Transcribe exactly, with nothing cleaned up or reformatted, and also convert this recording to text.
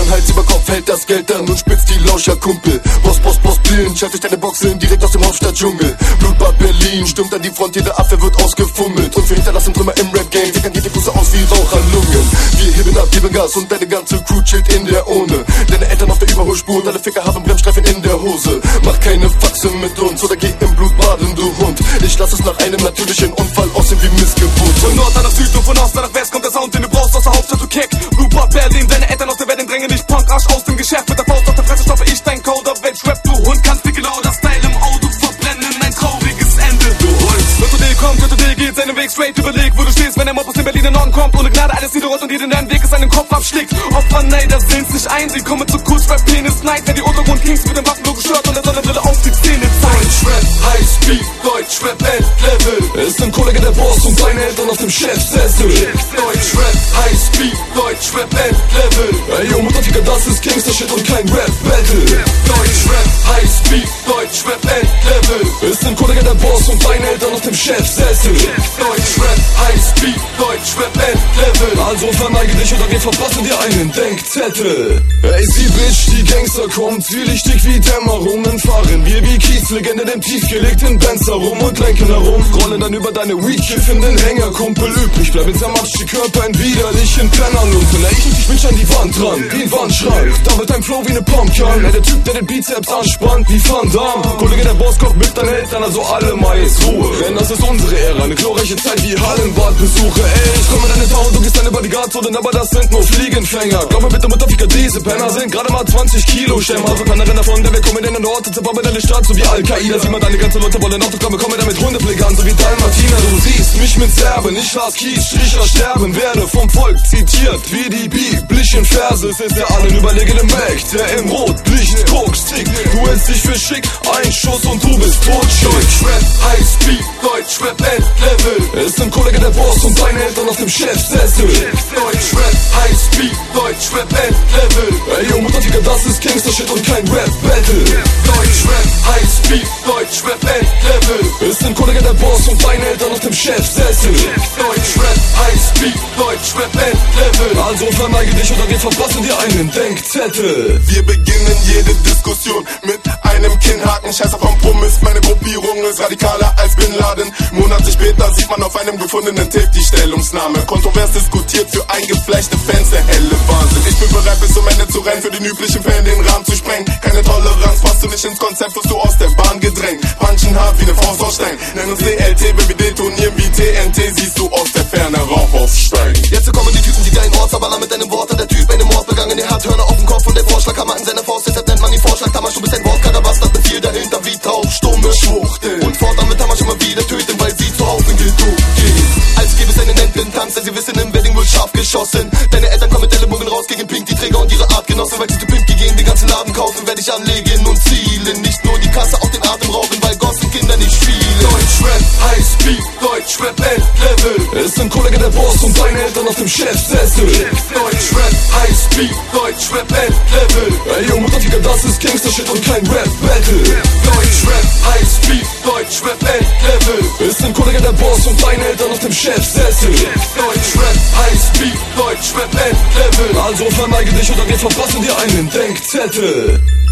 dann Hals über Kopf hält das Geld dann und spitzt die Lauscher Kumpel. Boss, Boss, Boss, blind, schafft sich deine Boxen direkt aus dem Hauptstadtdschungel. Blutbad Berlin, stürmt an die Front, jeder Affe wird ausgefummelt. Und wir hinterlassen Trümmer im Rap-Game, dickern geht die Pusse aus wie Raucherlungen. Wir heben ab, geben Gas und deine ganze Crew chillt in der Urne. Deine Eltern auf der Überholspur und alle Ficker haben Bremsstreifen in der Hose. Mach keine Faxe mit uns oder geh im Blut baden, du Hund. Ich lass es nach einem natürlichen Unfall aussehen wie Missgeburt. Von Nord nach Süd und von Ost nach West kommt der Sound, den du brauchst aus der Hauptstadt, du Keck. Blutbad Berlin, deine Eltern aus der Welt drängen dich Punk, Arsch aus dem Geschäft. Mit der Faust auf der Fresse stopfe ich dein Code auf Weltrap, du Hund. Kannst dir genau das Style im Auto verbrennen, ein trauriges Ende, du Holz. Lotto-D kommt, Lotto-D geht seinen Weg straight, überleg, wo du stehst, wenn der Mob aus dem Berliner Norden kommt. Ohne Gnade alles niederrollt und jeder in deinen Weg ist seinen Kopf abschlägt. Opfer, nein, das sehen's nicht ein, sie kommen zu kurz, Rap, Penis, Night. Wenn die Untergrund-Kings mit dem Waffenlogo Shirt und der Sonnenbrille auf die Szene zeigen. Deutschrap, Highspeed, Deutschrap, Endlevel. Es sind Kollege der Boss und deine Eltern auf dem Chefsessel. Deutschrap, Highspeed, Deutschrap, Endlevel. Ey, yo, Mutterficker, das ist Gangster-Shit und kein Rap-Battle. Deutschrap, Highspeed, Deutschrap, Endlevel. Es sind Kollege der Boss und deine Eltern auf dem Chefsessel. Deutschrap, Highspeed, Deutschrap, Endlevel. Also verneige dich oder wir verpassen dir einen Denkzettel. Ey, sie Bitch, die Gangster kommt, zwielichtig wie Dämmerungen. Fahren wir wie Kiezlegende dem tiefgelegten Benz herum und lenken herum. Rollen dann über deine weed-kiffenden Hängerkumpel. Übrig bleiben zermatscht die Körper in widerlichen Pennerlumpen. Ey, ich und ich mich an die Wand dran, wie ein Wandschrank. Da wird dein Flow wie ne Pumpkin. Ey, der Typ, der den Bizeps anspannt, wie Van Damme. Kollege, der Boss kommt mit deinen Eltern, also alle mal jetzt Ruhe. Denn das ist unsere Ära, eine glorreiche Zeit wie Hallenbadbesuche. Ey, ich komme in deine Town, du gehst deine Bodyguard-Zonen, aber das sind nur Fliegenfänger. Glaube bitte, Mutterficker, diese Penner sind gerade mal zwanzig Kilo Stämmer. Also keiner rennt davon, denn wir kommen in den Ort und zerbomben deine Stadt, so wie Al-Qaida. Sieh mal, deine ganze Leute wollen Autogramme, kommen damit Hundeblick an, so wie Dalmatiner. Du siehst mich mit Serben, ich las Kies, Stricher sterben, werde vom Volk zitiert wie die biblischen Verse. Es ist der allen überlegene Mac, der im Rotlicht guckst, tick. Du hältst dich für schick, ein Schuss und du bist tot. Deutschrap, Highspeed, Deutschrap, Endlevel. Es sind Kollege der Boss und deine Eltern auf dem Chefsessel. Deutschrap, Highspeed, Deutschrap, Endlevel. Ey, yo, Mutterficker, das ist Gangster-Shit und kein Rap-Battle. Deutschrap, Highspeed, Deutschrap, Endlevel. Es sind Kollege der Boss und deine Eltern auf dem Chefsessel. Deutschrap, Highspeed, Deutschrap, Endlevel. Also verneige dich oder wir verpassen dir einen Denkzettel. Wir beginnen jede Diskussion mit einem Kinnhaken. Scheiß auf Kompromiss, meine Gruppierung ist radikaler als Bin Laden. Monate später sieht man auf einem gefundenen Tape die Stellungnahme. Kontrovers diskutiert für eingefleischte Fans, der helle Wahnsinn. Ich bin bereit bis zum Ende zu rennen, für den üblichen Fan den Rahmen zu sprengen. Keine Toleranz, passt du nicht ins Konzept, wirst du aus der Bahn gedrängt. Punchen hart wie ne Faust aus Stein. Nenn uns D L T, wenn wir detonieren wie T N T, siehst du aus der Ferne Rauch aufsteigen. Jetzt kommen die Typen, die geilen Ortsabballer mit einem Wort. Der Typ einen Mord begangen, er hat Hörner auf dem Kopf und der Vorschlaghammer in seiner Faust. Deshalb nennt man ihn Vorschlaghammer. Du bist ein wortkarger Bastard mit viel dahinter wie taubstumme Schwuchtel. Und fortan wird Hammer schon mal wieder töten, weil sie zu Hause geduckt gehen. Als gäbe es einen Ententanz, denn sie wissen, im Wedding wird scharf geschossen. Deine Eltern kommen mit Ellenbogen raus gegen Pink, die Träger und ihre Artgenossen. Weil sie zu Pimp gehen, den ganzen Laden kaufen, werde ich anlegen und zielen. Nicht nur die Kasse, auch den Atem rauben, weil Gossenkinder nicht spielen. Deutschrap, Highspeed, Deutschrap, Endlevel. Es sind Kollege der Boss und deine Eltern auf dem Chefsessel. Deutschrap, Highspeed, Deutschrap, Endlevel. Ey, yo, Mutterficker, das ist Gangster-Shit und kein Rap-Battle. Deutschrap, Highspeed, Deutschrap, Endlevel. Es sind Kollege der Boss und deine Eltern auf dem Chefsessel. Deutschrap, Highspeed, Deutschrap, Endlevel. Also verneige dich oder wir verpassen dir einen Denkzettel.